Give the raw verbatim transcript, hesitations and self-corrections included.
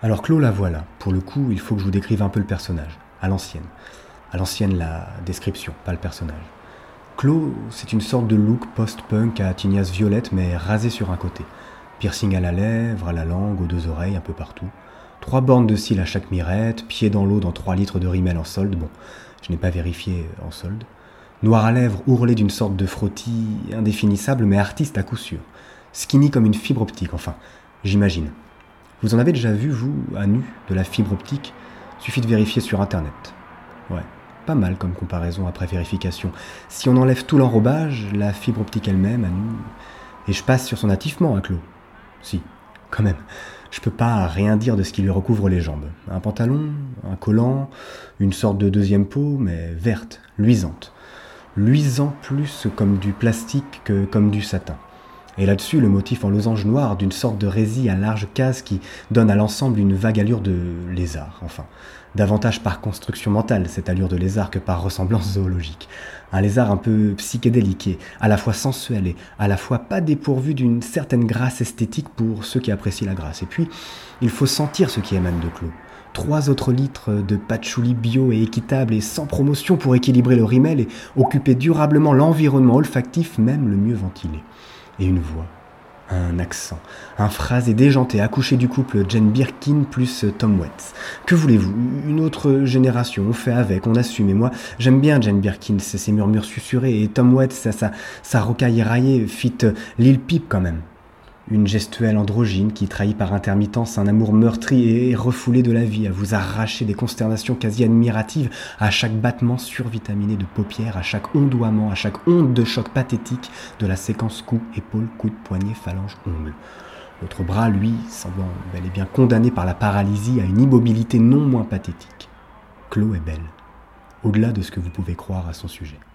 Alors Clo, la voilà. Pour le coup, il faut que je vous décrive un peu le personnage, à l'ancienne. À l'ancienne, la description, pas le personnage. Clo, c'est une sorte de look post-punk à tignasse violette, mais rasé sur un côté. Piercing à la lèvre, à la langue, aux deux oreilles, un peu partout. Trois bornes de cils à chaque mirette, pieds dans l'eau dans trois litres de rimel en solde. Bon, je n'ai pas vérifié en solde. Noir à lèvres, ourlé d'une sorte de frottis indéfinissable, mais artiste à coup sûr. Skinny comme une fibre optique, enfin, j'imagine. Vous en avez déjà vu, vous, à nu, de la fibre optique ? Suffit de vérifier sur Internet. Ouais, pas mal comme comparaison après vérification. Si on enlève tout l'enrobage, la fibre optique elle-même, à nu... Et je passe sur son attifement, hein, Clo. Si, quand même. Je peux pas rien dire de ce qui lui recouvre les jambes. Un pantalon, un collant, une sorte de deuxième peau, mais verte, luisante. Luisant plus comme du plastique que comme du satin. Et là-dessus, le motif en losange noir d'une sorte de résille à large case qui donne à l'ensemble une vague allure de lézard, enfin. Davantage par construction mentale, cette allure de lézard, que par ressemblance zoologique. Un lézard un peu psychédélique et à la fois sensuel et à la fois pas dépourvu d'une certaine grâce esthétique pour ceux qui apprécient la grâce. Et puis, il faut sentir ce qui émane de Clo. Trois autres litres de patchouli bio et équitable et sans promotion pour équilibrer le rimel et occuper durablement l'environnement olfactif, même le mieux ventilé. Et une voix, un accent, un phrasé déjanté accouché du couple Jane Birkin plus Tom Waits. Que voulez-vous ? Une autre génération, on fait avec, on assume. Et moi, j'aime bien Jane Birkin, ses, ses murmures susurrés, et Tom Waits, sa, sa, sa rocaille éraillée, fit Lil Peep quand même. Une gestuelle androgyne qui trahit par intermittence un amour meurtri et refoulé de la vie, à vous arracher des consternations quasi admiratives à chaque battement survitaminé de paupières, à chaque ondoiement, à chaque onde de choc pathétique de la séquence cou, épaule, coude, poignet, phalange, ongle. L'autre bras, lui, semblant bel et bien condamné par la paralysie à une immobilité non moins pathétique. Clo est belle, au-delà de ce que vous pouvez croire à son sujet.